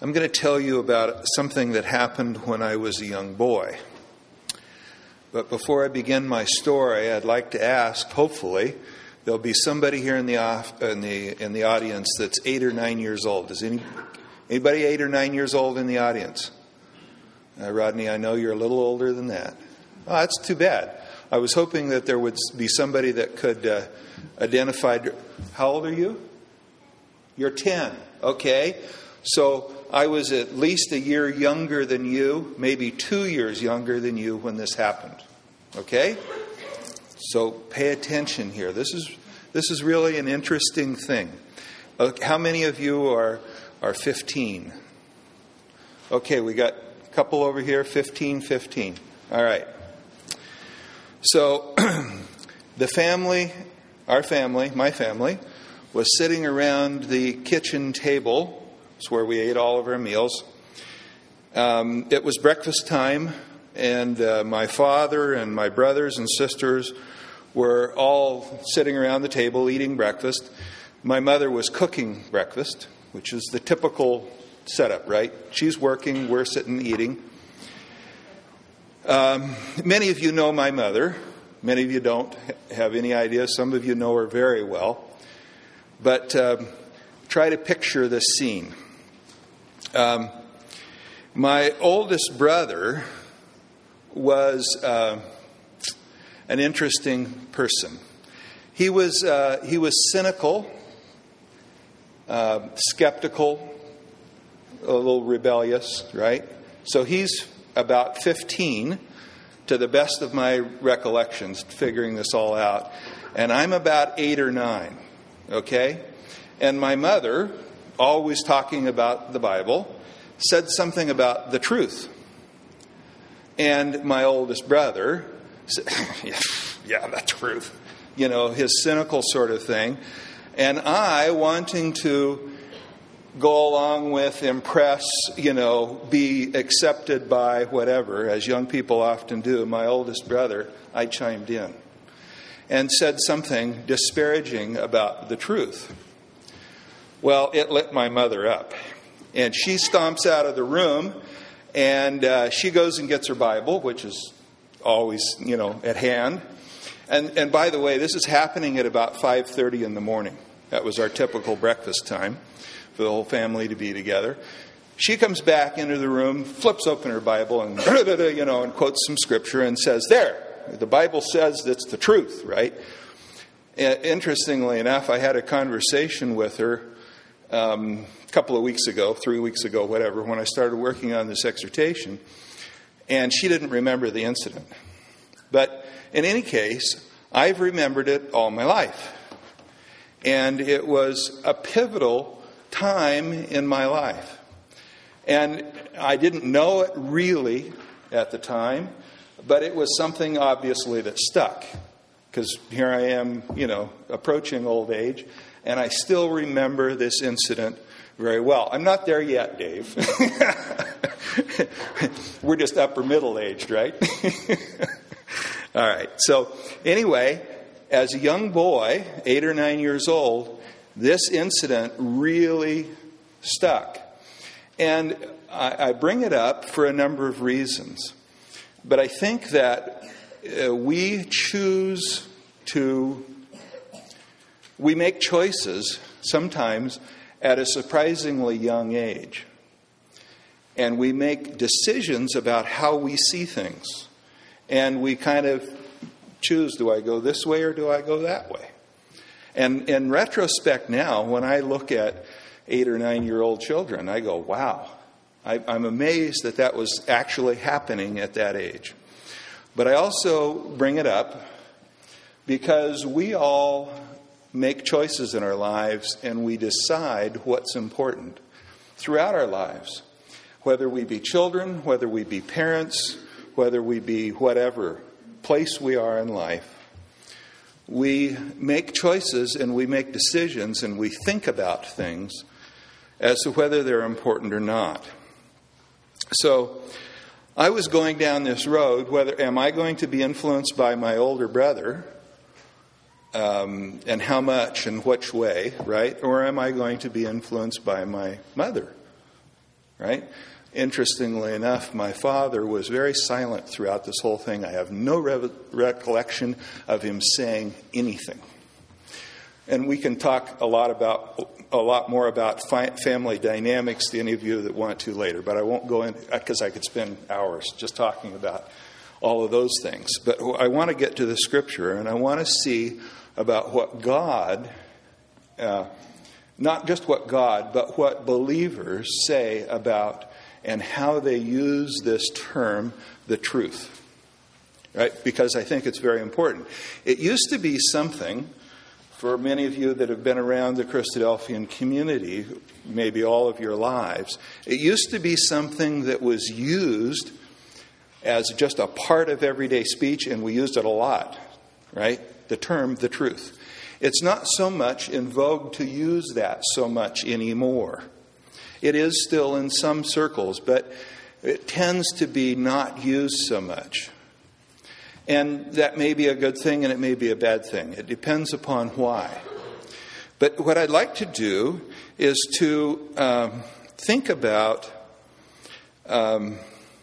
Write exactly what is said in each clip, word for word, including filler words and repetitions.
I'm going to tell you about something that happened when I was a young boy. But before I begin my story, I'd like to ask, hopefully, there'll be somebody here in the off, in the in the audience that's eight or nine years old. Is any anybody eight or nine years old in the audience? Uh, Rodney, I know you're a little older than that. Oh, that's too bad. I was hoping that there would be somebody that could uh, identify. How old are you? You're ten. Okay. So I was at least a year younger than you, maybe two years younger than you when this happened. Okay? So pay attention here. This is this is really an interesting thing. Okay, how many of you are are fifteen? Okay, we got a couple over here, fifteen, fifteen. All right. So the family, our family, my family, was sitting around the kitchen table. It's where we ate all of our meals. Um, it was breakfast time, and uh, my father and my brothers and sisters were all sitting around the table eating breakfast. My mother was cooking breakfast, which is the typical setup, right? She's working, we're sitting eating. Um, many of you know my mother. Many of you don't have any idea. Some of you know her very well. But uh, try to picture this scene. Um, my oldest brother was uh, an interesting person. He was uh, he was cynical, uh, skeptical, a little rebellious, right? So he's about fifteen, to the best of my recollections, figuring this all out, and I'm about eight or nine. Okay, and my mother, always talking about the Bible, said something about the truth. And my oldest brother said, yeah, yeah, the truth. You know, his cynical sort of thing. And I, wanting to go along with, impress, you know, be accepted by whatever, as young people often do, my oldest brother, I chimed in and said something disparaging about the truth. Well, it lit my mother up. And she stomps out of the room, and uh, she goes and gets her Bible, which is always, you know, at hand. And and by the way, this is happening at about five thirty in the morning. That was our typical breakfast time for the whole family to be together. She comes back into the room, flips open her Bible, and, you know, and quotes some scripture and says, there, the Bible says that's the truth, right? Interestingly enough, I had a conversation with her Um, a couple of weeks ago, three weeks ago, whatever, when I started working on this exhortation, and she didn't remember the incident. But in any case, I've remembered it all my life. And it was a pivotal time in my life. And I didn't know it really at the time, but it was something obviously that stuck. Because here I am, you know, approaching old age. And I still remember this incident very well. I'm not there yet, Dave. We're just upper middle aged, right? All right. So anyway, as a young boy, eight or nine years old, this incident really stuck. And I, I bring it up for a number of reasons. But I think that uh, we choose to... We make choices sometimes at a surprisingly young age. And we make decisions about how we see things. And we kind of choose, do I go this way or do I go that way? And in retrospect now, when I look at eight or nine-year-old children, I go, wow, I, I'm amazed that that was actually happening at that age. But I also bring it up because we all make choices in our lives, and we decide what's important throughout our lives. Whether we be children, whether we be parents, whether we be whatever place we are in life, we make choices and we make decisions and we think about things as to whether they're important or not. So I was going down this road, whether am I going to be influenced by my older brother, um, and how much and which way, right? Or am I going to be influenced by my mother, right? Interestingly enough, my father was very silent throughout this whole thing. I have no re- recollection of him saying anything. And we can talk a lot about a lot more about fi- family dynamics to any of you that want to later, but I won't go in because I could spend hours just talking about all of those things. But I want to get to the scripture, and I want to see about what God, uh, not just what God, but what believers say about and how they use this term, the truth. Right? Because I think it's very important. It used to be something, for many of you that have been around the Christadelphian community, maybe all of your lives, it used to be something that was used as just a part of everyday speech, and we used it a lot, right? The term, the truth. It's not so much in vogue to use that so much anymore. It is still in some circles, but it tends to be not used so much. And that may be a good thing and it may be a bad thing. It depends upon why. But what I'd like to do is to um, think about um,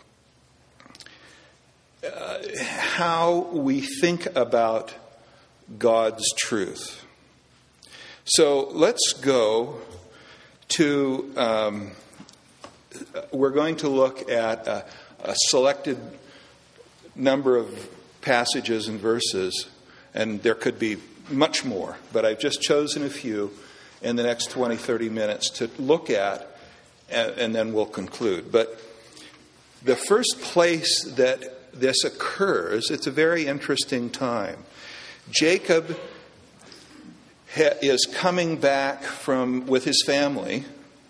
uh, how we think about God's truth. So let's go to, um, we're going to look at a, a selected number of passages and verses, and there could be much more, but I've just chosen a few in the next twenty, thirty minutes to look at, and, and then we'll conclude. But the first place that this occurs, it's a very interesting time. Jacob ha- is coming back from with his family,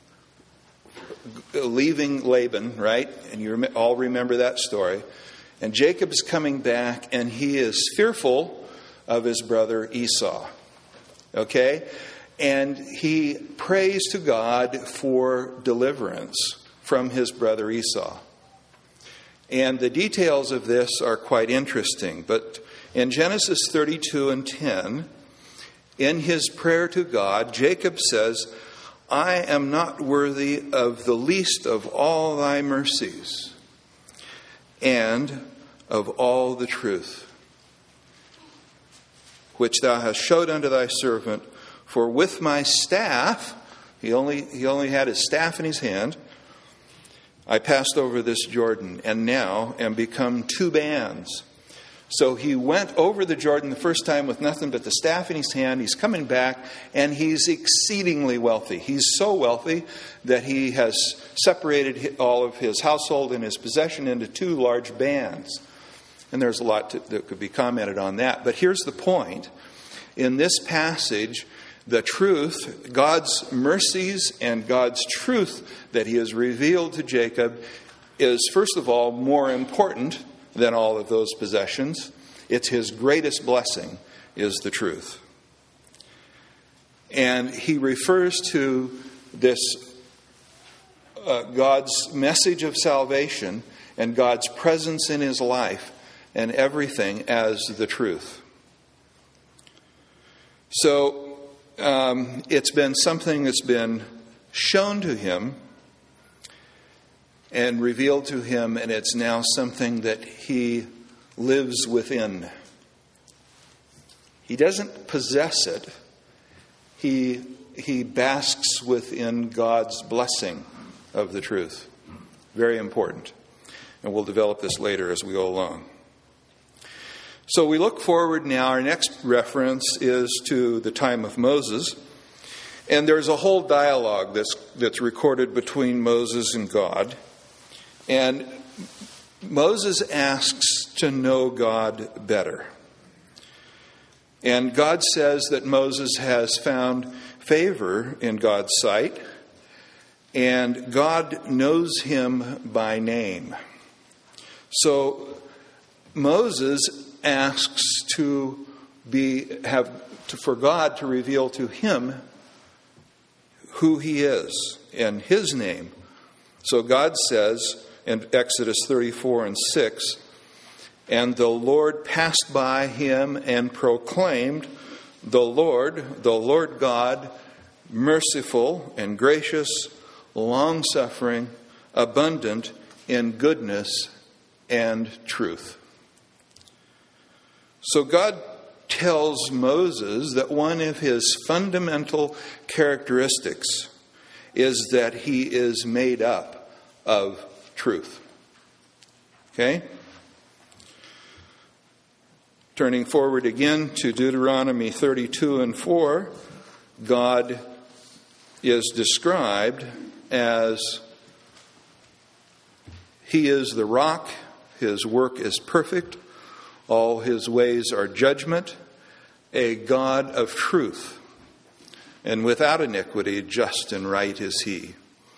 leaving Laban, right? And you rem- all remember that story. And Jacob is coming back, and he is fearful of his brother Esau. Okay? And he prays to God for deliverance from his brother Esau. And the details of this are quite interesting. But in Genesis thirty-two and ten, in his prayer to God, Jacob says, I am not worthy of the least of all thy mercies, and of all the truth which thou hast showed unto thy servant. For with my staff, he only he only had his staff in his hand, I passed over this Jordan, and now am become two bands. So he went over the Jordan the first time with nothing but the staff in his hand. He's coming back, and he's exceedingly wealthy. He's so wealthy that he has separated all of his household and his possession into two large bands. And there's a lot to, that could be commented on that. But here's the point. In this passage, the truth, God's mercies and God's truth that he has revealed to Jacob is, first of all, more important than all of those possessions. It's his greatest blessing, is the truth. And he refers to this uh, God's message of salvation and God's presence in his life and everything as the truth. So um, it's been something that's been shown to him and revealed to him, and it's now something that he lives within. He doesn't possess it. He, he basks within God's blessing of the truth. Very important. And we'll develop this later as we go along. So we look forward now. Our next reference is to the time of Moses. And there's a whole dialogue that's, that's recorded between Moses and God. And Moses asks to know God better. And God says that Moses has found favor in God's sight, and God knows him by name. So Moses asks to be have to, for God to reveal to him who he is and his name. So God says in Exodus thirty-four and six, and the Lord passed by him and proclaimed, the Lord, the Lord God, merciful and gracious, long-suffering, abundant in goodness and truth. So God tells Moses that one of his fundamental characteristics is that he is made up of truth. Okay? Turning forward again to Deuteronomy thirty-two and four, God is described as He is the rock, His work is perfect, all His ways are judgment, a God of truth, and without iniquity, just and right is He.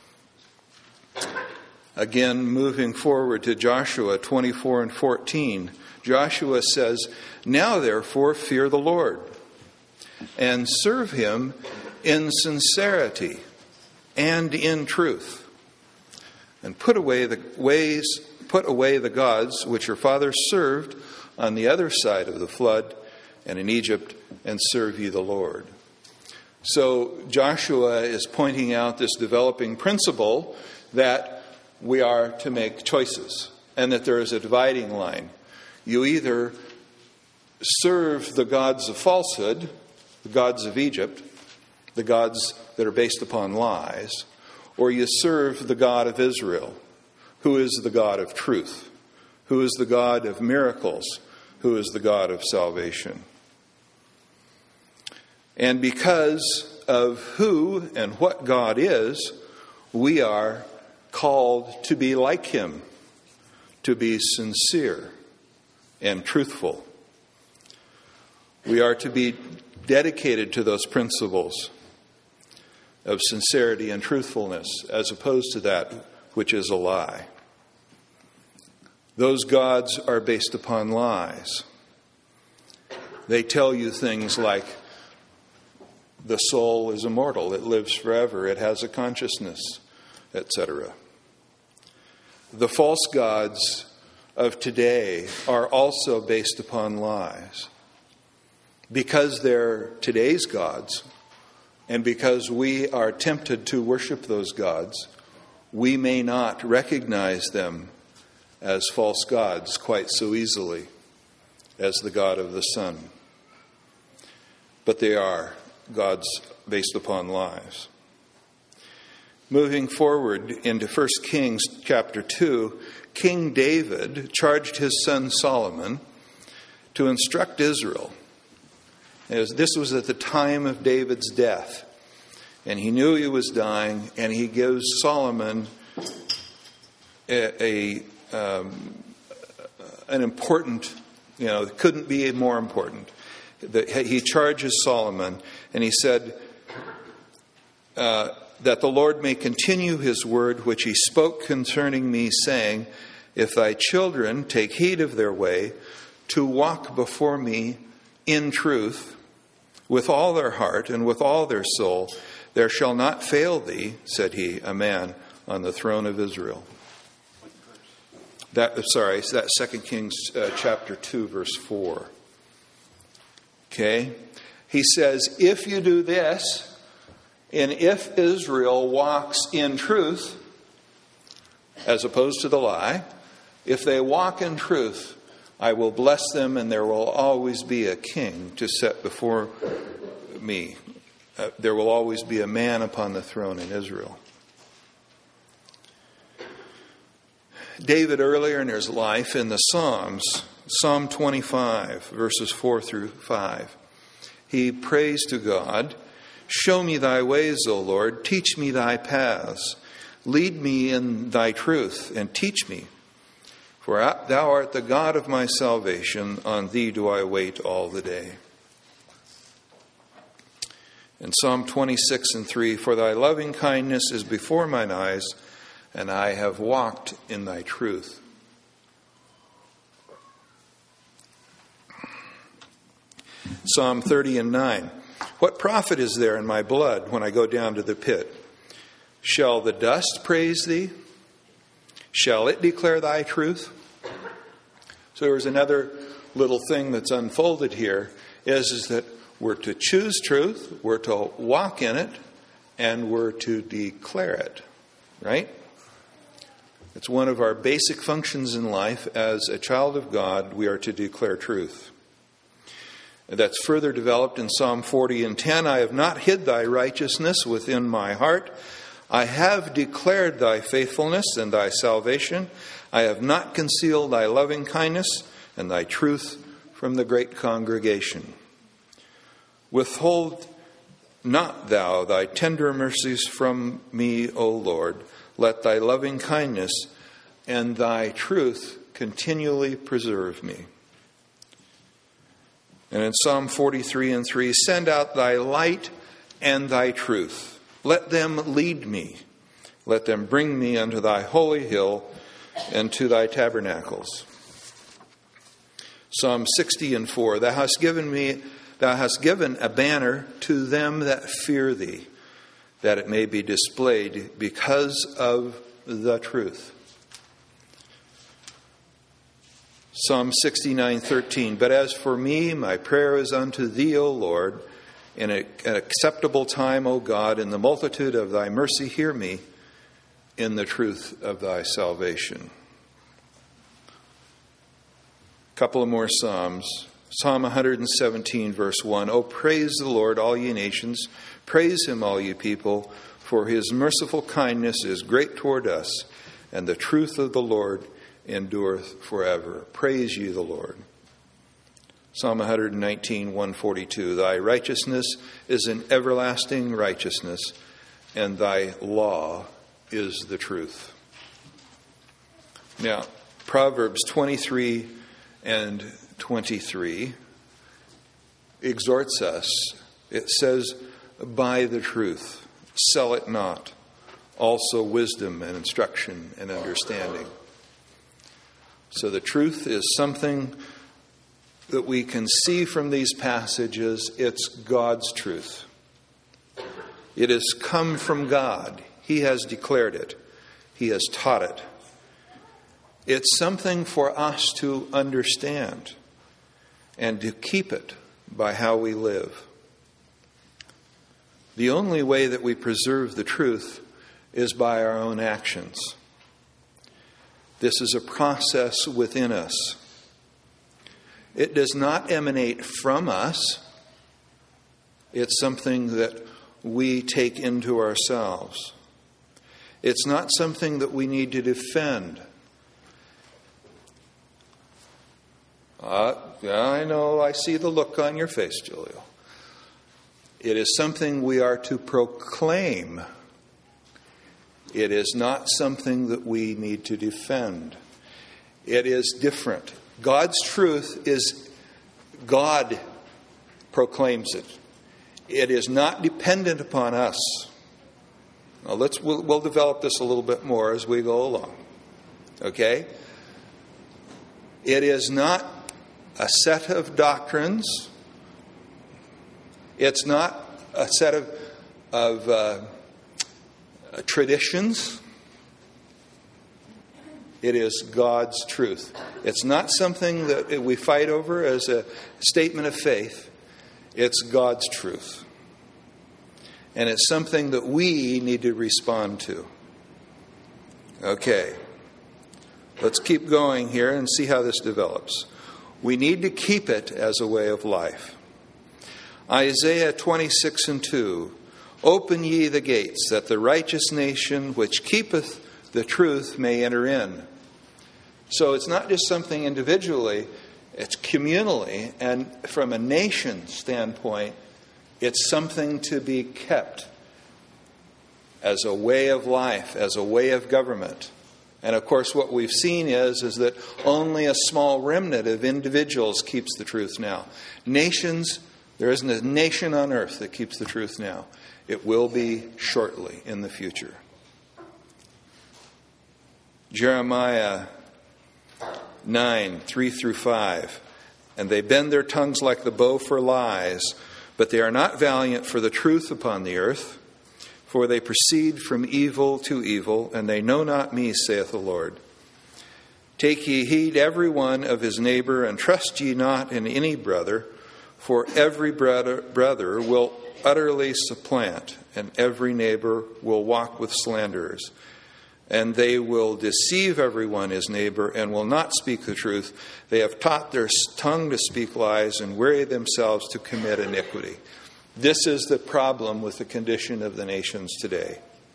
Again, moving forward to Joshua twenty-four and fourteen, Joshua says, "Now therefore fear the Lord, and serve Him in sincerity and in truth, and put away the ways, put away the gods which your fathers served on the other side of the flood and in Egypt, and serve ye the Lord." So Joshua is pointing out this developing principle that we are to make choices, and that there is a dividing line. You either serve the gods of falsehood, the gods of Egypt, the gods that are based upon lies, or you serve the God of Israel, who is the God of truth, who is the God of miracles, who is the God of salvation. And because of who and what God is, we are called to be like Him, to be sincere and truthful. We are to be dedicated to those principles of sincerity and truthfulness, as opposed to that which is a lie. Those gods are based upon lies. They tell you things like, the soul is immortal, it lives forever, it has a consciousness, et cetera. The false gods of today are also based upon lies. Because they're today's gods, and because we are tempted to worship those gods, we may not recognize them as false gods quite so easily as the God of the sun. But they are gods based upon lies. Moving forward into First Kings chapter two, King David charged his son Solomon to instruct Israel. As this was at the time of David's death, and he knew he was dying, and he gives Solomon a, a um, an important, you know, it couldn't be more important. The, he charges Solomon, and he said uh, that the Lord may continue His word which He spoke concerning me, saying, if thy children take heed of their way, to walk before me in truth, with all their heart and with all their soul, there shall not fail thee, said he, a man on the throne of Israel. That, sorry, that's Second Kings uh, chapter two, verse four. Okay? He says, if you do this, and if Israel walks in truth, as opposed to the lie, if they walk in truth, I will bless them, and there will always be a king to set before me. Uh, there will always be a man upon the throne in Israel. David, earlier in his life, in the Psalms, Psalm twenty-five, verses four through five, he prays to God, show me thy ways, O Lord, teach me thy paths, lead me in thy truth, and teach me. For thou art the God of my salvation, on thee do I wait all the day. In Psalm twenty-six and three, for thy loving kindness is before mine eyes, and I have walked in thy truth. Psalm thirty and nine, what profit is there in my blood when I go down to the pit? Shall the dust praise thee? Shall it declare thy truth? So there's another little thing that's unfolded here, is, is that we're to choose truth, we're to walk in it, and we're to declare it. Right? It's one of our basic functions in life. As a child of God, we are to declare truth. That's further developed in Psalm forty and ten. I have not hid thy righteousness within my heart. I have declared thy faithfulness and thy salvation. I have not concealed thy loving kindness and thy truth from the great congregation. Withhold not thou thy tender mercies from me, O Lord. Let thy loving kindness and thy truth continually preserve me. And in Psalm forty-three and three, send out thy light and thy truth. Let them lead me. Let them bring me unto thy holy hill and to thy tabernacles. Psalm sixty and four, thou hast given me, thou hast given a banner to them that fear thee, that it may be displayed because of the truth. Psalm sixty-nine thirteen, but as for me, my prayer is unto thee, O Lord. In an acceptable time, O God, in the multitude of thy mercy, hear me in the truth of thy salvation. A couple of more Psalms. Psalm one seventeen, verse one, O praise the Lord, all ye nations. Praise him, all ye people, for his merciful kindness is great toward us, and the truth of the Lord endureth forever. Praise ye the Lord. Psalm one nineteen, one forty-two, thy righteousness is an everlasting righteousness, and thy law is the truth. Now, Proverbs twenty-three and twenty-three exhorts us. It says, buy the truth, sell it not, also wisdom and instruction and understanding. So the truth is something that we can see from these passages. It's God's truth. It has come from God. He has declared it. He has taught it. It's something for us to understand and to keep it by how we live. The only way that we preserve the truth is by our own actions. This is a process within us. It does not emanate from us. It's something that we take into ourselves. It's not something that we need to defend. Uh, yeah, I know, I see the look on your face, Julio. It is something we are to proclaim. It is not something that we need to defend. It is different. God's truth is, God proclaims it. It is not dependent upon us. Now let's we'll, we'll develop this a little bit more as we go along. Okay? It is not a set of doctrines. It's not a set of, of uh, traditions. It is God's truth. It's not something that we fight over as a statement of faith. It's God's truth. And it's something that we need to respond to. Okay. Let's keep going here and see how this develops. We need to keep it as a way of life. Isaiah twenty-six and two. Open ye the gates, that the righteous nation which keepeth the truth may enter in. So it's not just something individually, it's communally, and from a nation standpoint, it's something to be kept as a way of life, as a way of government. And of course what we've seen is, is that only a small remnant of individuals keeps the truth now. Nations, there isn't a nation on earth that keeps the truth now. It will be shortly in the future. Jeremiah nine, three through five. And they bend their tongues like the bow for lies, but they are not valiant for the truth upon the earth. For they proceed from evil to evil, and they know not me, saith the Lord. Take ye heed every one of his neighbor, and trust ye not in any brother, for every brother, brother will utterly supplant, and every neighbor will walk with slanderers. and they will deceive everyone, his neighbor, and will not speak the truth. They have taught their tongue to speak lies and weary themselves to commit iniquity. This is the problem with the condition of the nations today.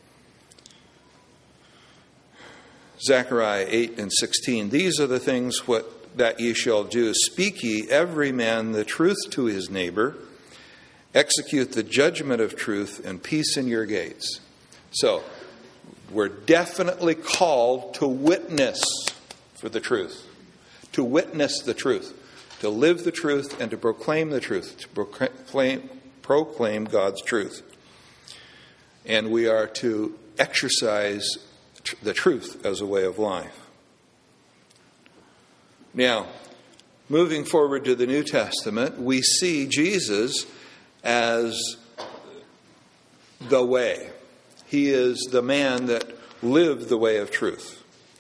Zechariah eight and sixteen. These are the things what that ye shall do. Speak ye every man the truth to his neighbor. Execute the judgment of truth and peace in your gates. So, we're definitely called to witness for the truth. To witness the truth. To live the truth and to proclaim the truth. To proclaim, proclaim God's truth. And we are to exercise the truth as a way of life. Now, moving forward to the New Testament, we see Jesus as the way. He is the man that lived the way of truth.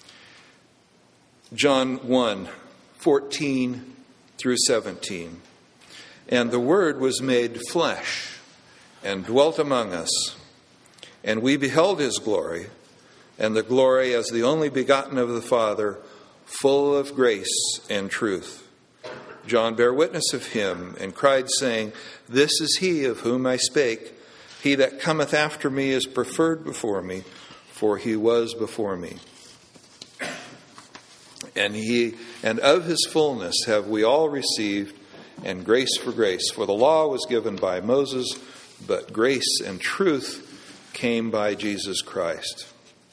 John one, fourteen through seventeen. And the Word was made flesh and dwelt among us, and we beheld his glory, and the glory as the only begotten of the Father, full of grace and truth. John bare witness of him, and cried, saying, This is he of whom I spake. He that cometh after me is preferred before me, for he was before me. And he and of his fullness have we all received, and grace for grace. For the law was given by Moses, but grace and truth came by Jesus Christ.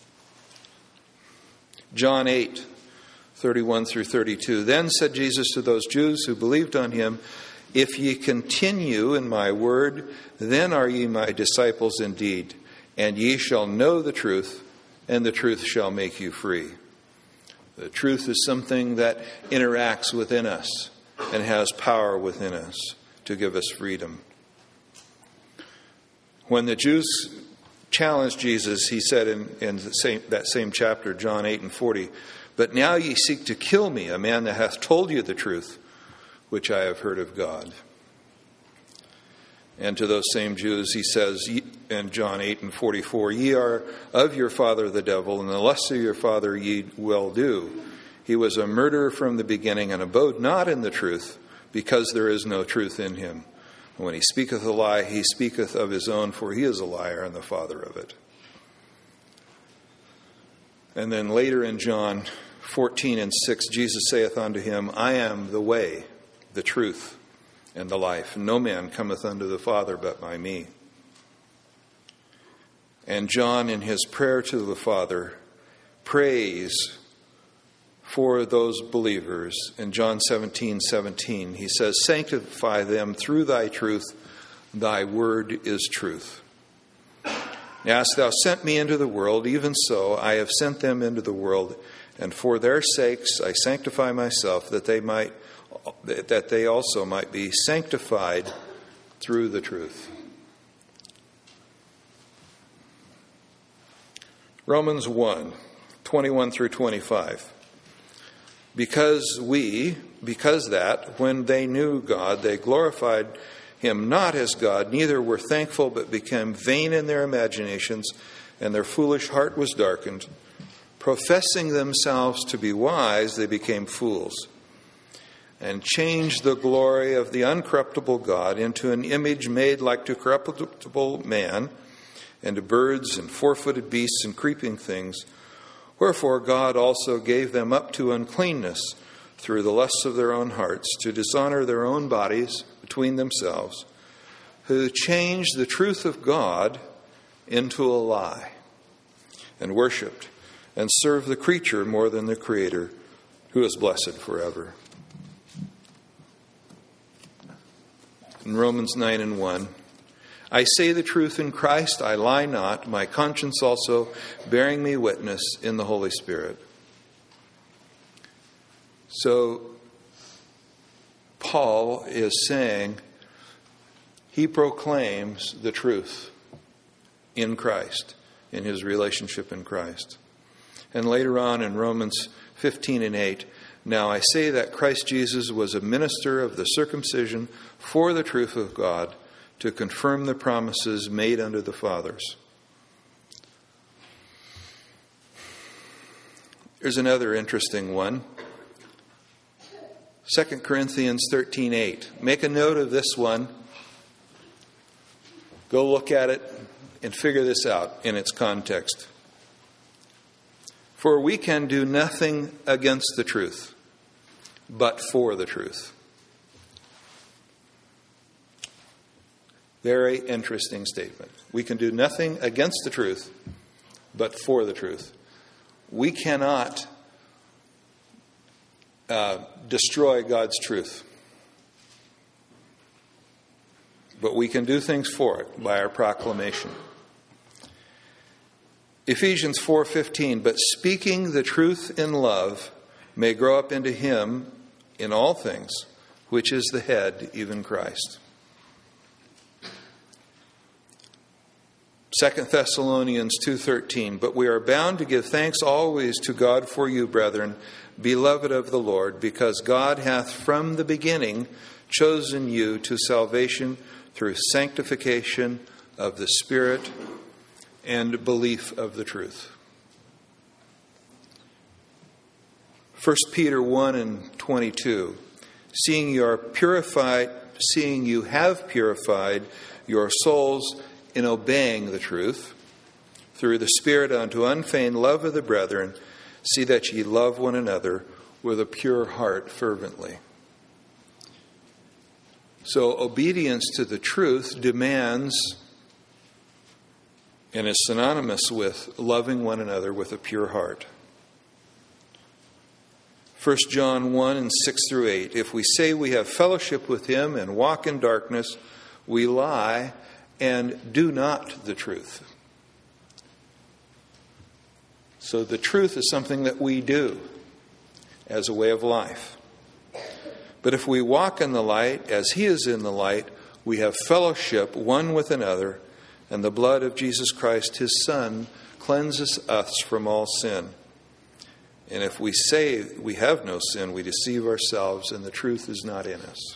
John eight, thirty-one through thirty-two. Then said Jesus to those Jews who believed on him, If ye continue in my word, then are ye my disciples indeed, and ye shall know the truth, and the truth shall make you free. The truth is something that interacts within us and has power within us to give us freedom. When the Jews challenged Jesus, he said in, in the same, that same chapter, John eight and forty, But now ye seek to kill me, a man that hath told you the truth, which I have heard of God. And to those same Jews he says in John eight and forty-four, Ye are of your father the devil, and the lusts of your father ye will do. He was a murderer from the beginning, and abode not in the truth, because there is no truth in him. And when he speaketh a lie, he speaketh of his own, for he is a liar and the father of it. And then later in John fourteen and six, Jesus saith unto him, I am the way, the truth, and the life. No man cometh unto the Father but by me. And John, in his prayer to the Father, prays for those believers. In John seventeen seventeen, he says, Sanctify them through thy truth. Thy word is truth. As thou sent me into the world, even so I have sent them into the world, and for their sakes I sanctify myself, that they might that they also might be sanctified through the truth. Romans one, twenty-one through twenty-five. Because we, because that, when they knew God, they glorified him not as God, neither were thankful, but became vain in their imaginations, and their foolish heart was darkened. Professing themselves to be wise, they became fools, and changed the glory of the uncorruptible God into an image made like to corruptible man, and to birds and four-footed beasts and creeping things. Wherefore God also gave them up to uncleanness through the lusts of their own hearts, to dishonor their own bodies between themselves, who changed the truth of God into a lie, and worshipped and served the creature more than the Creator, who is blessed forever. In Romans nine and one, I say the truth in Christ, I lie not, my conscience also bearing me witness in the Holy Spirit. So, Paul is saying he proclaims the truth in Christ, in his relationship in Christ. And later on in Romans fifteen and eight, now I say that Christ Jesus was a minister of the circumcision for the truth of God, to confirm the promises made unto the fathers. Here's another interesting one. Second Corinthians thirteen eight. Make a note of this one. Go look at it and figure this out in its context. For we can do nothing against the truth, but for the truth. Very interesting statement. We can do nothing against the truth, but for the truth. We cannot uh, destroy God's truth, but we can do things for it by our proclamation. Ephesians four fifteen, but speaking the truth in love may grow up into him in all things, which is the head, even Christ. Second Thessalonians two thirteen, but we are bound to give thanks always to God for you, brethren, beloved of the Lord, because God hath from the beginning chosen you to salvation through sanctification of the Spirit and belief of the truth. First Peter one and twenty-two, seeing you are purified, seeing you have purified your souls in obeying the truth, through the Spirit unto unfeigned love of the brethren, see that ye love one another with a pure heart fervently. So obedience to the truth demands and is synonymous with loving one another with a pure heart. First John one and six through eight, if we say we have fellowship with him and walk in darkness, we lie and do not the truth. So the truth is something that we do as a way of life. But if we walk in the light as he is in the light, we have fellowship one with another, and the blood of Jesus Christ, his Son, cleanses us from all sin. And if we say we have no sin, we deceive ourselves, and the truth is not in us.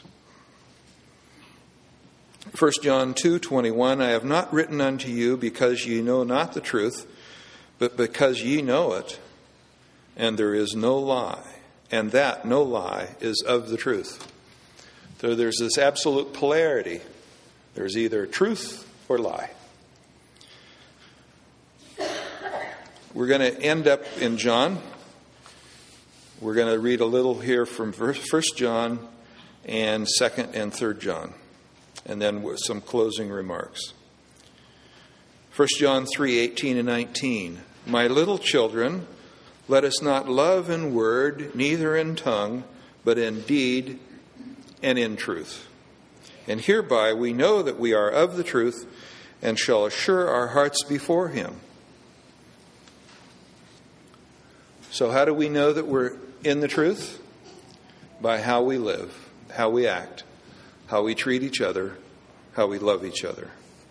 First John two twenty-one, I have not written unto you because ye know not the truth, but because ye know it, and there is no lie, and that no lie is of the truth. So there's this absolute polarity. There's either truth or lie. We're going to end up in John. We're going to read a little here from First John and Second and Third John, and then with some closing remarks. First John three eighteen and nineteen. My little children, let us not love in word, neither in tongue, but in deed and in truth. And hereby we know that we are of the truth, and shall assure our hearts before him. So how do we know that we're in the truth? By how we live, how we act, how we treat each other, how we love each other.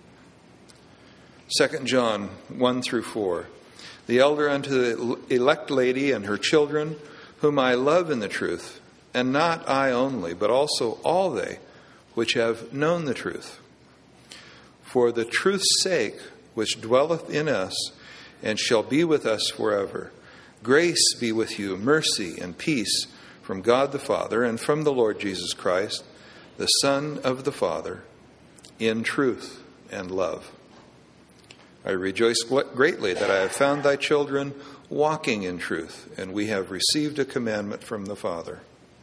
Second John one through four. The elder unto the elect lady and her children, whom I love in the truth, and not I only, but also all they which have known the truth. For the truth's sake, which dwelleth in us, and shall be with us forever. Grace be with you, mercy and peace from God the Father and from the Lord Jesus Christ, the Son of the Father, in truth and love. I rejoice greatly that I have found thy children walking in truth, and we have received a commandment from the Father.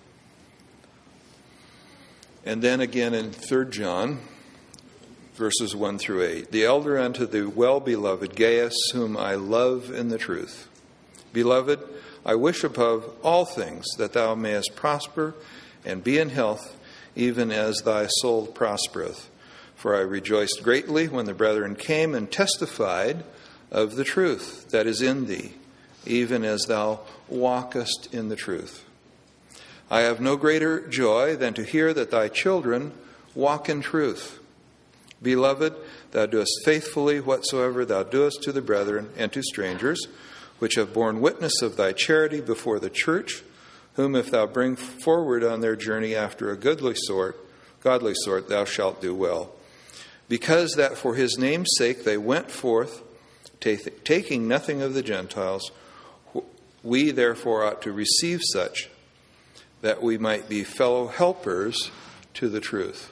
And then again in Third John, verses one through eight. The elder unto the well-beloved Gaius, whom I love in the truth. Beloved, I wish above all things that thou mayest prosper and be in health, even as thy soul prospereth. For I rejoiced greatly when the brethren came and testified of the truth that is in thee, even as thou walkest in the truth. I have no greater joy than to hear that thy children walk in truth. Beloved, thou doest faithfully whatsoever thou doest to the brethren and to strangers, which have borne witness of thy charity before the church, whom if thou bring forward on their journey after a goodly sort, godly sort, thou shalt do well. Because that for his name's sake they went forth, taking nothing of the Gentiles, We therefore ought to receive such, that we might be fellow helpers to the truth.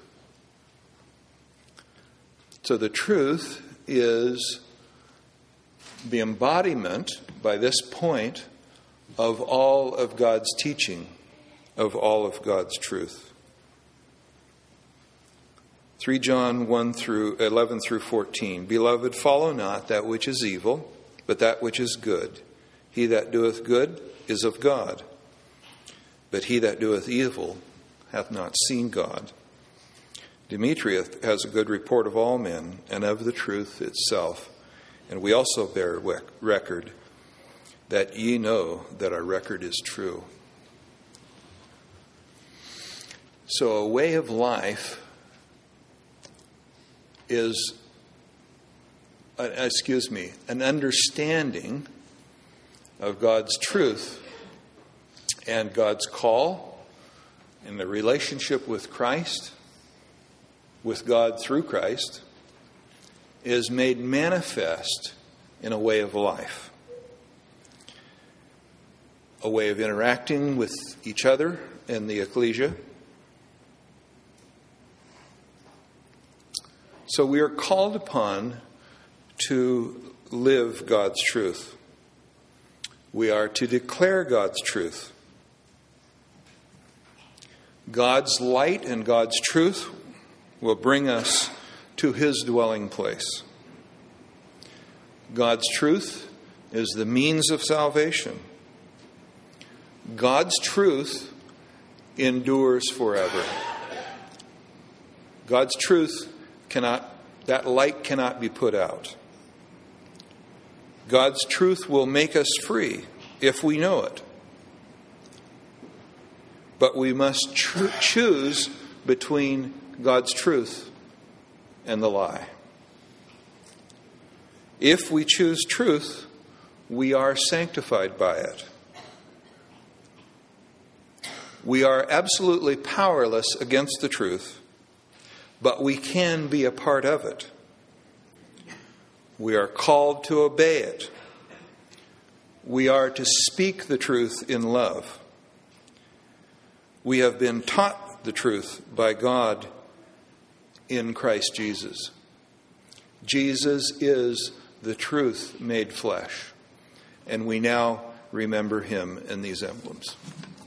So the truth is the embodiment, by this point, of all of God's teaching, of all of God's truth. Three John one through eleven through fourteen. Beloved, follow not that which is evil, but that which is good. He that doeth good is of God, but he that doeth evil hath not seen God. Demetrius has a good report of all men and of the truth itself. And we also bear record that ye know that our record is true. So a way of life is, uh, excuse me, an understanding of God's truth and God's call in the relationship with Christ, with God through Christ, is made manifest in a way of life. A way of interacting with each other in the ecclesia. So we are called upon to live God's truth. We are to declare God's truth. God's light and God's truth will bring us to his dwelling place. God's truth is the means of salvation. God's truth endures forever. God's truth cannot, that light cannot be put out. God's truth will make us free if we know it. But we must tr- choose between God's truth and the lie. If we choose truth, we are sanctified by it. We are absolutely powerless against the truth, but we can be a part of it. We are called to obey it. We are to speak the truth in love. We have been taught the truth by God in Christ Jesus. Jesus is the truth made flesh, and we now remember him in these emblems.